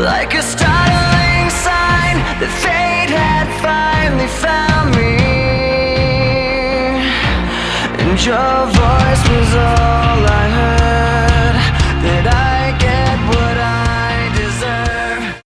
like a startling sign that fate had finally found me, and your voice was all I heard.